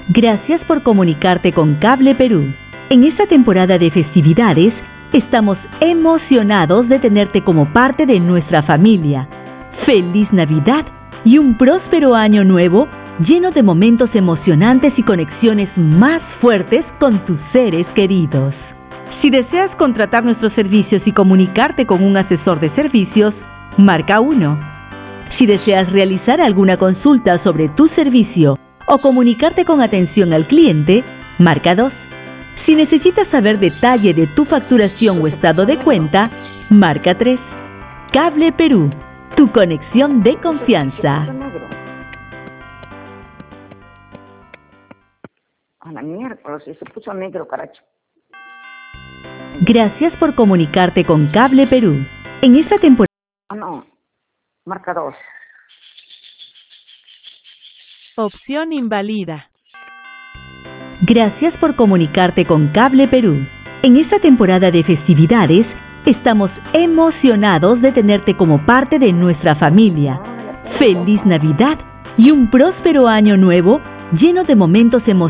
Gracias por comunicarte con Cable Perú. En esta temporada de festividades, estamos emocionados de tenerte como parte de nuestra familia. ¡Feliz Navidad y un próspero año nuevo lleno de momentos emocionantes y conexiones más fuertes con tus seres queridos! Si deseas contratar nuestros servicios y comunicarte con un asesor de servicios, marca 1. Si deseas realizar alguna consulta sobre tu servicio o comunicarte con atención al cliente, marca 2. Si necesitas saber detalle de tu facturación o estado de cuenta, marca 3. Cable Perú, tu conexión de confianza. A la miércoles, se puso negro, caracho. Gracias por comunicarte con Cable Perú. En esta temporada... No, marca 2. Opción inválida. Gracias por comunicarte con Cable Perú. En esta temporada de festividades, estamos emocionados de tenerte como parte de nuestra familia. ¡Feliz Navidad y un próspero año nuevo lleno de momentos emocionantes!